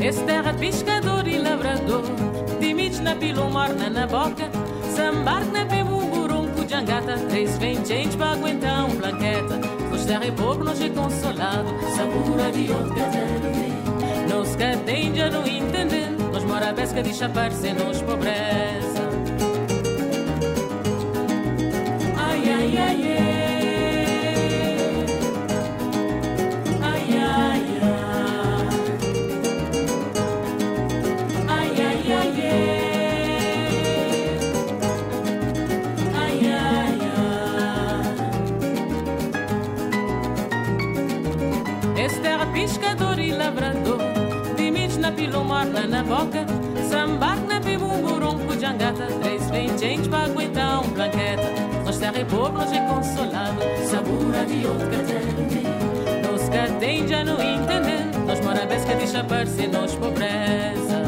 Esse terra de pescador e lavrador, timidos na pila, morna na boca, sambar na pebumburum, cujangata, três vem gente para aguentar um blanqueta. Nos terra é pouco, nós é consolado, sabura de outro caderno. Nos cadem já não entendem, nós mora a pesca de chapar sem nos pobreza. Ai, ai, ai, ai. Pescador e lavrador, timidos na pila, morna na boca, sambar na pebumburum, cujangata, três vem gente para aguentar um blanqueta. Nós terra é povo, nós é consolado, sabura de outro caderno. Nos cadem já não entendem, nós mora a pesca de chapar sem nós pobreza.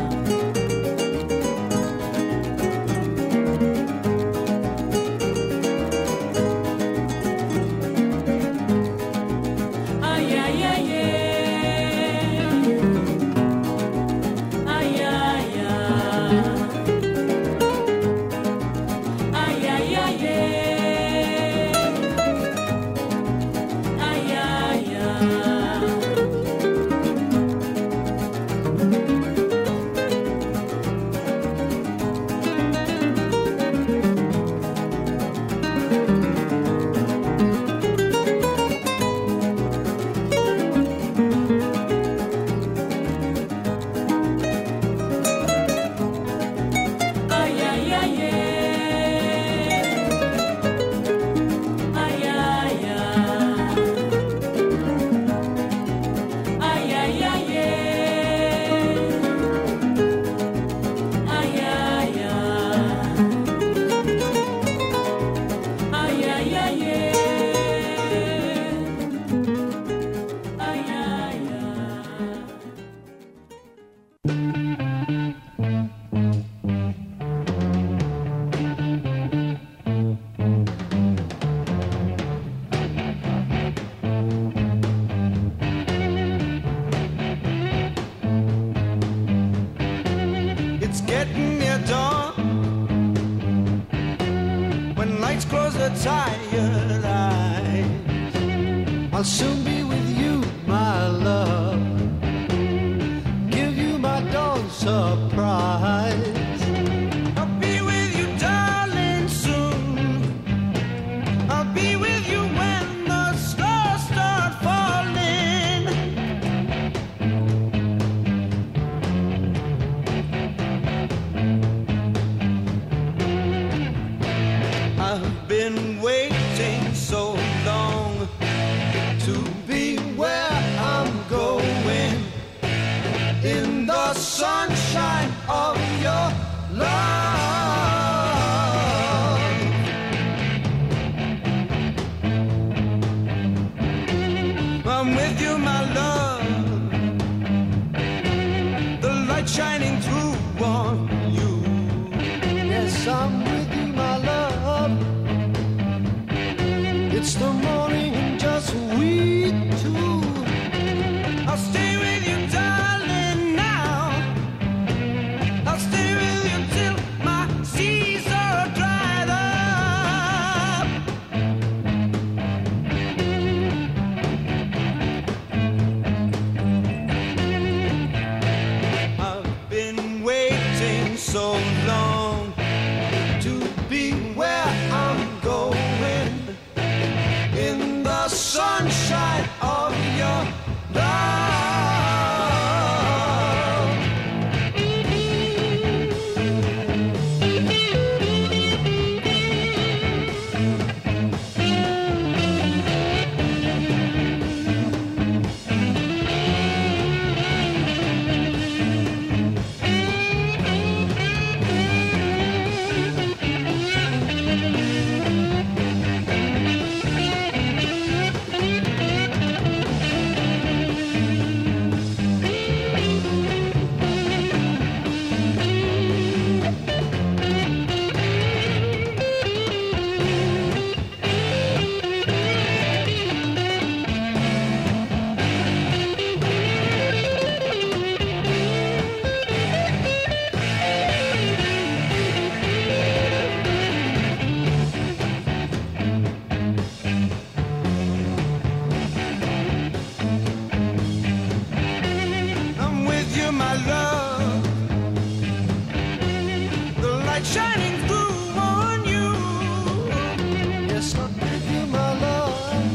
To be where I'm going in my love, the light shining through on you. Yes, I'll give you my love.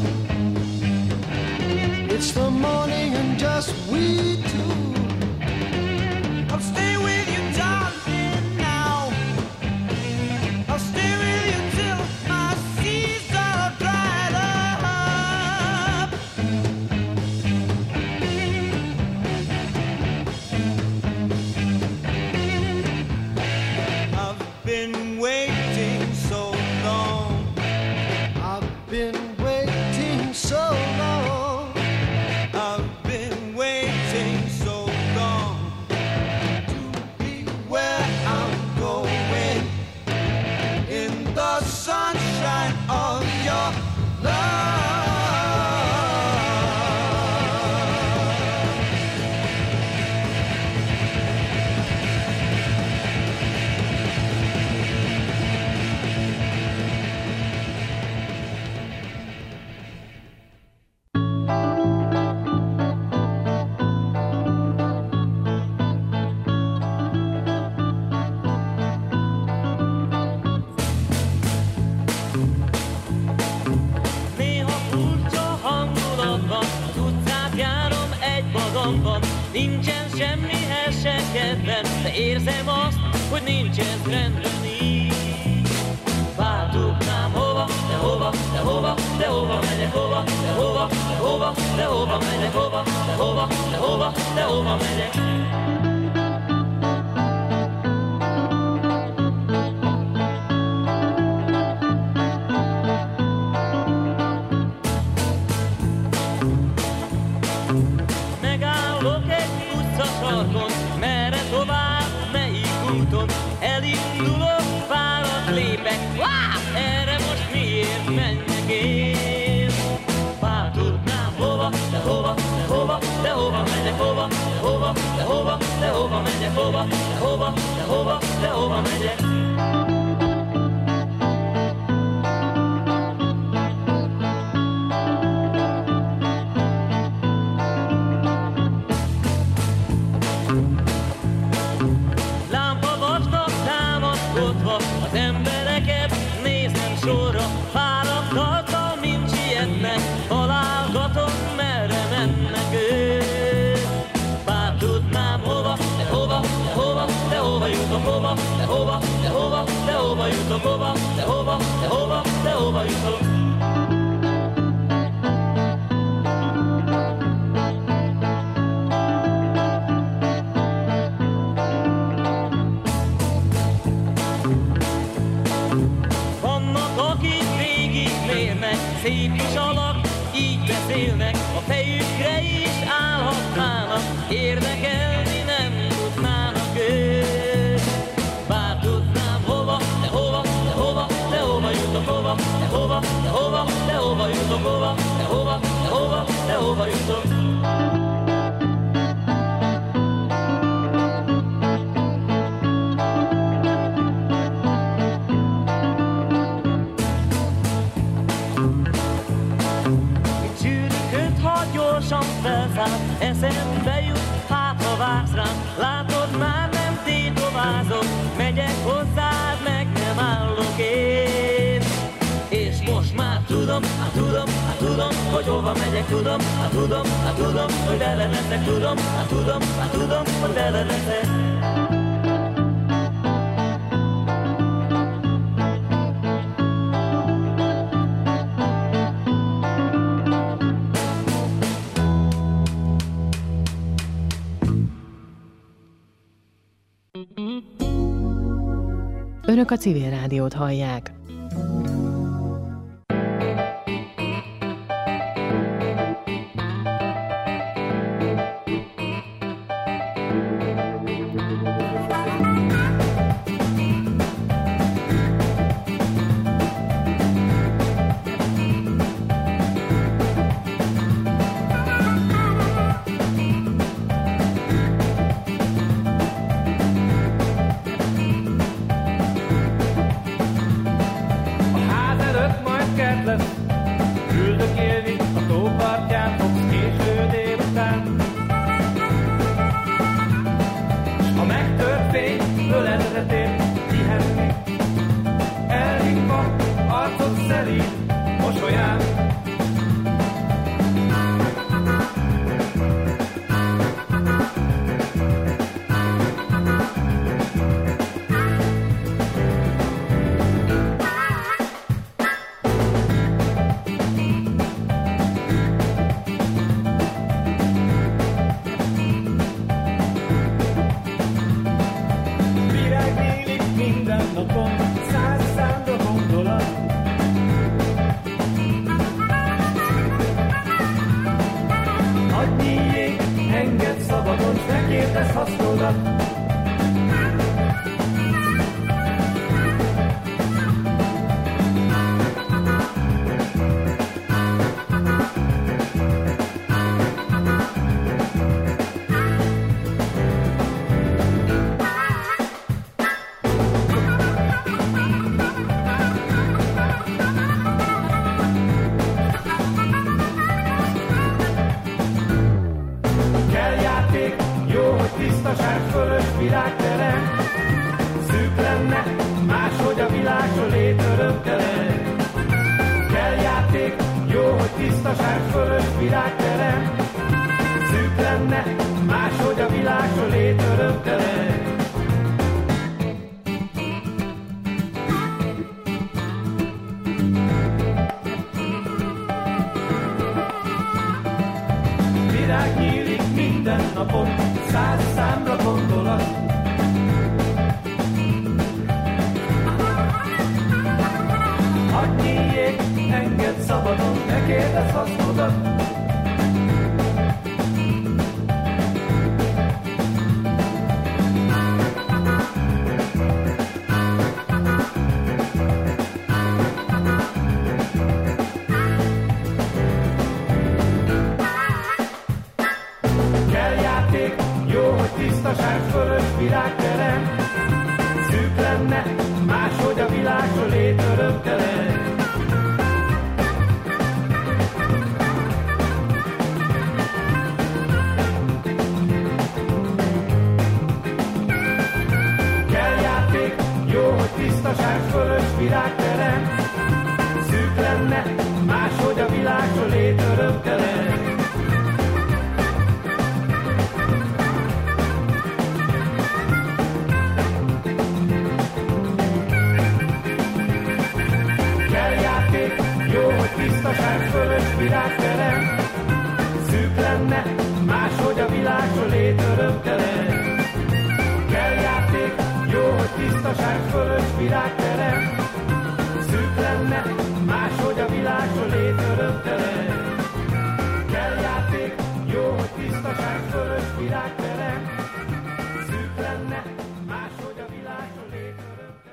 It's the morning and just we two. I'll stay with you, darling, now. I'll stay with you till my seas are dried up. I've been waiting so long. I've been waiting so long. I've been waiting so long to be where I'm going in the sunshine of your love. Néha furcsa hangulatban, az utcát járom egy magamban. Nincsen semmihez se kedvem, de érzem azt, hogy nincs ez rendben így. Változnám hova, de hova, de hova, de hova megyek, hova, de hova, de hova, de hova megyek, hova, de hova, de hova, de hova megyek. Megállok egy utcasarkon, merre tovább, melyik úton. Elindulok, várat lépek, erre most miért menjek én? Változnám hova, de hova, de hova, de hova megyek, hova, de hova, de hova, de hova megyek, hova, de hova, de hova, de hova megyek. Lámpa vastag támaszkodva, az embereket nézem sorra. Fáradtak, mint sietnek, találgatom, merre mennek ők. Bár tudnám hova, de hova, de hova, de hova jutok, hova, de hova, de hova, de hova jutok, hova, de hova, de hova, de hova jutok. Vannak, akik végig mérnek, szép is alak, így beszélnek, a fejükre is állhatnának, érdekelni nem tudnának ők. Bár tudnám hova, de hova, de hova, de hova jutok, hova, de hova, de hova, de hova jutok, hova, de hova, de hova, de hova jutok. Csűrűköt, ha gyorsan felszáll, eszembe jut, hát ha vársz rám. Látod, már nem tétovázom, megyek hozzád, meg nem állok én. És most már tudom, tudom, hogy hova megyek, tudom, tudom, hogy vele leszek, tudom, tudom, hogy vele leszek. Önök a Civil Rádiót hallják. Hadd nyíljék, engedd szabadon, ne kérdezz hasznodat. Tisztaság fölös virágterem, szűk lenne, máshogy a világ sölét örömtelen. Kell játék, jó, hogy tisztaság fölös virágterem, szűk lenne, máshogy a világ sölét örömtelen. Virág nyílik minden napon, 100 számra gondolat. Hadd nyíljék, engedd szabadon, ne kérdezz hasznodat. Tisztaság fölös virágterem, szűk lenne, máshogy a világ sölét örömtelen. Kell játék, jó, hogy tisztaság fölös virágterem, szűk lenne, máshogy a világ sölét örömtelen. Tisztaság fölös virágterem, szűk lenne, máshogy a világ sölét örömtelen. Kell játék, jó, hogy tisztaság fölös virágterem, szűk lenne, máshogy a világ sölét örömtelen. Kell játék, jó, hogy tisztaság fölös virágterem, szűk lenne, máshogy a világ sölét örömtelen.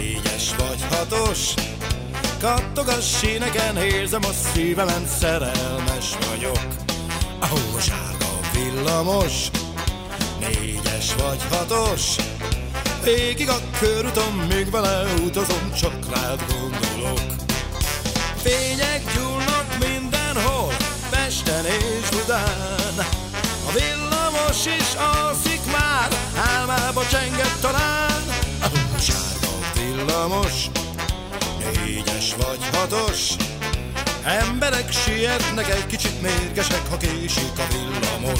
4-es vagy 6-os, kattog a síneken, érzem a szívemen, szerelmes vagyok. Ahol a sárga villamos, 4-es vagy 6-os, végig a körúton, míg vele utazom, csak rád gondolok. Fények gyúlnak mindenhol, Pesten és Budán, a villamos is alszik már, álmába csengett talán. A sárga villamos, 4-es vagy 6-os, emberek sietnek, egy kicsit mérgesek, ha késik a villamos.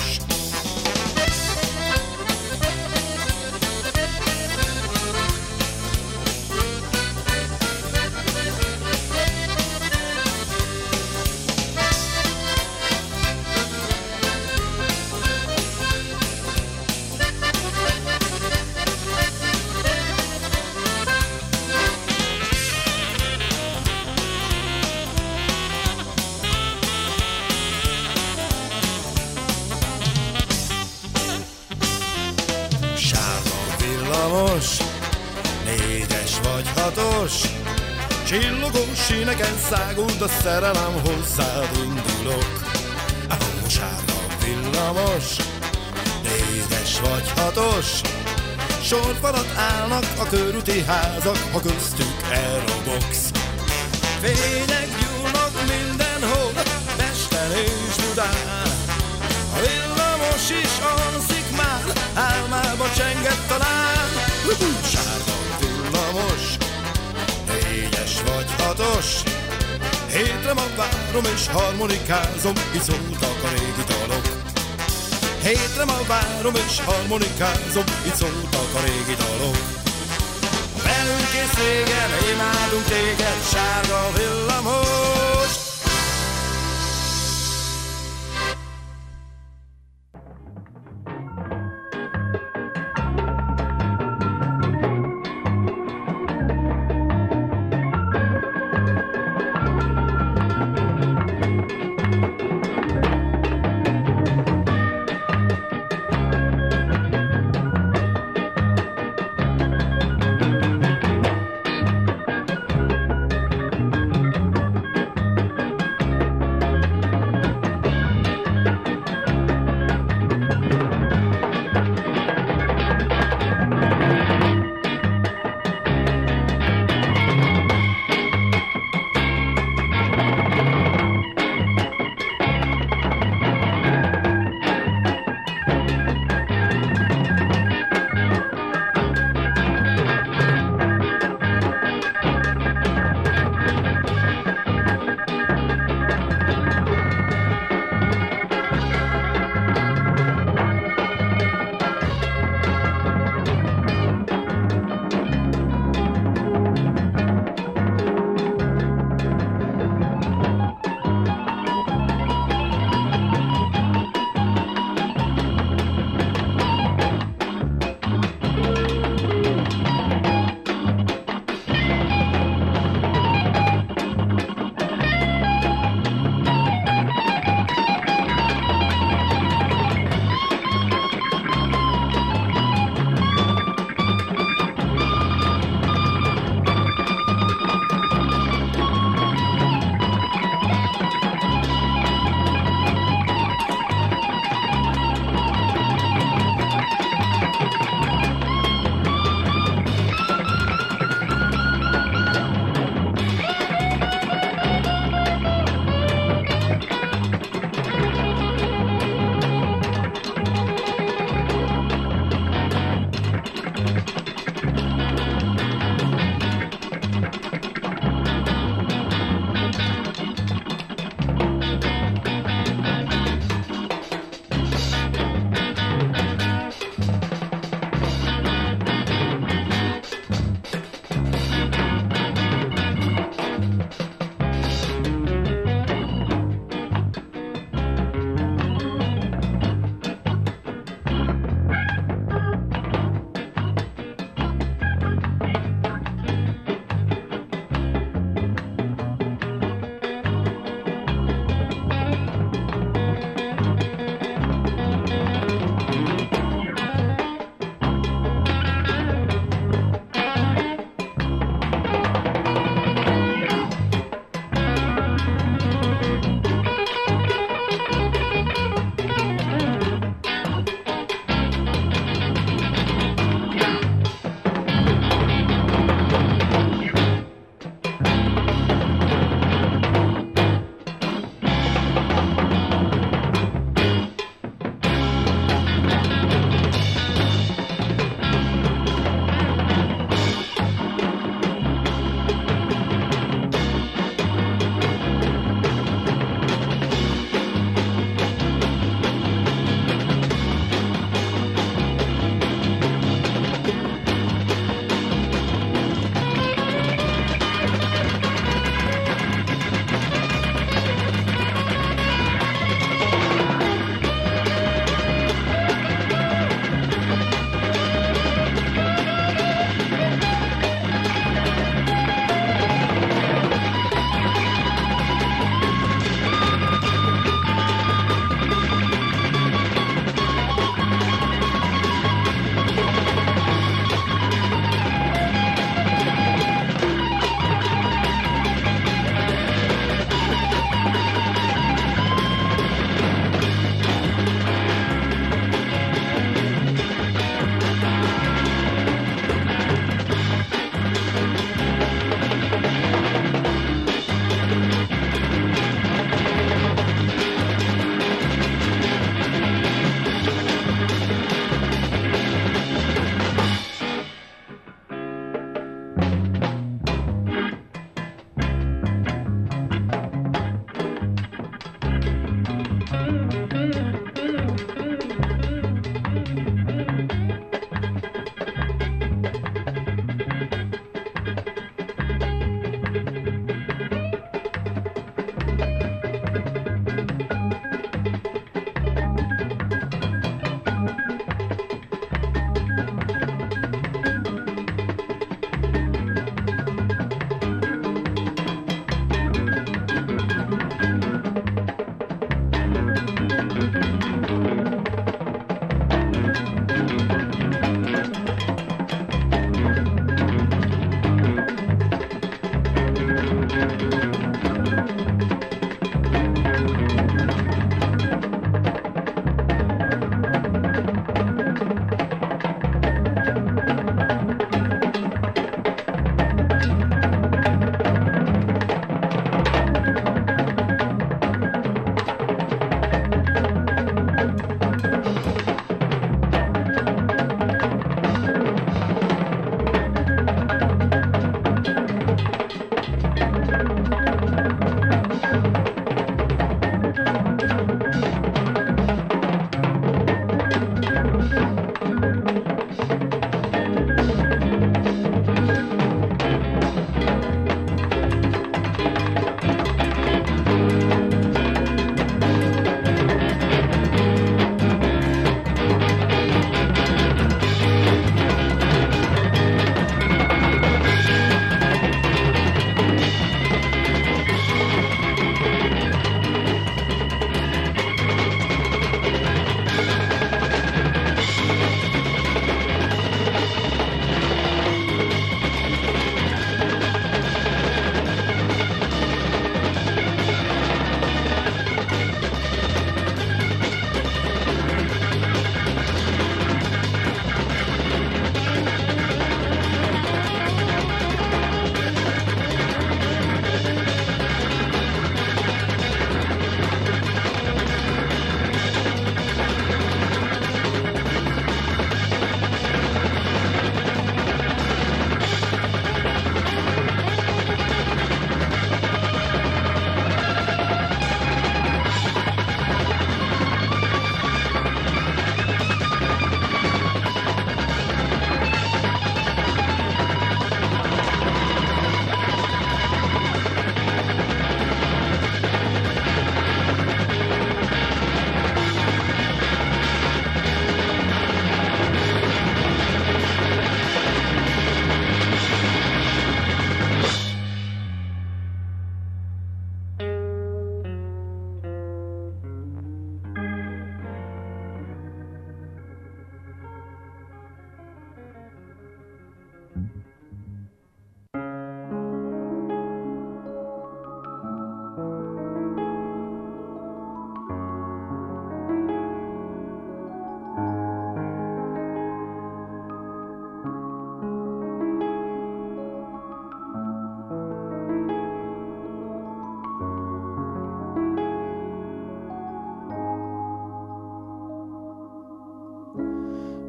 Villamos, 4-es vagy 6-os, csillogó síneken száguld a szerelem, hozzád indulok. Ahol sárga villamos, 4-es vagy 6-os, sorfalat állnak a körúti házak, ha köztük aeroboksz. Fények gyúlnak mindenhol, Pesten és Budán, a villamos is alszik már, álmába csengett talán. Sárga villamos, 4-es vagy 6-os, hétre ma várom és harmonikázom, így szóltak a régi dalok. Hétre ma várom és harmonikázom, így szóltak a régi dalok. Velünk és régen, imádunk téged, sárga villamos.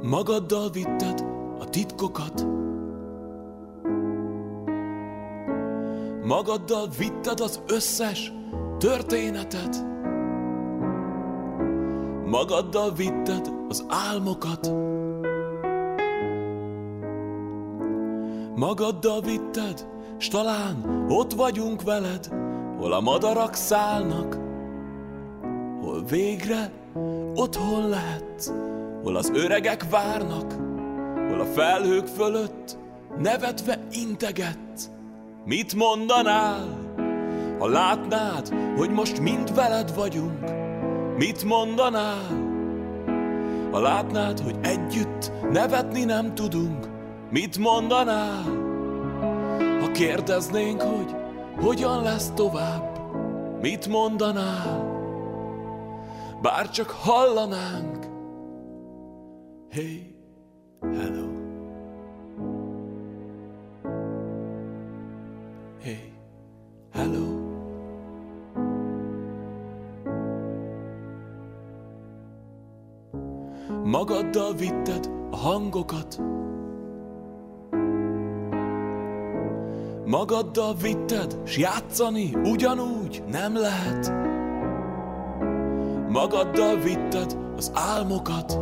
Magaddal vitted a titkokat, magaddal vitted az összes történetet, magaddal vitted az álmokat, magaddal vitted, s talán ott vagyunk veled, hol a madarak szállnak, hol végre otthon lehetsz, hol az öregek várnak, hol a felhők fölött nevetve integetsz. Mit mondanál, ha látnád, hogy most mind veled vagyunk? Mit mondanál, ha látnád, hogy együtt nevetni nem tudunk? Mit mondanál, ha kérdeznénk, hogy hogyan lesz tovább? Mit mondanál, bár csak hallanánk? Hey, hello. Hey, hello. Magaddal vitted a hangokat, magaddal vitted, s játszani ugyanúgy nem lehet. Magaddal vitted az álmokat,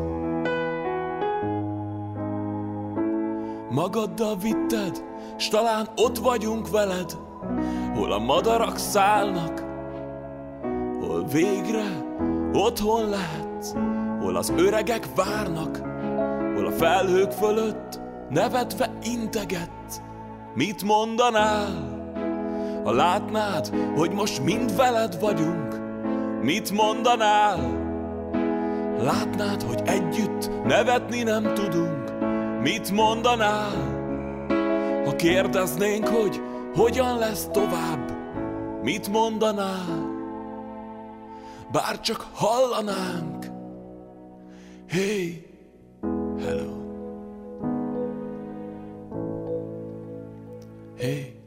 magaddal vitted, s talán ott vagyunk veled, hol a madarak szállnak, hol végre otthon lehetsz, hol az öregek várnak, hol a felhők fölött nevetve integetsz. Mit mondanál, ha látnád, hogy most mind veled vagyunk? Mit mondanál, látnád, hogy együtt nevetni nem tudunk? Mit mondanál, ha kérdeznénk, hogy hogyan lesz tovább? Mit mondanál, bár csak hallanánk? Hey, hello. Hey.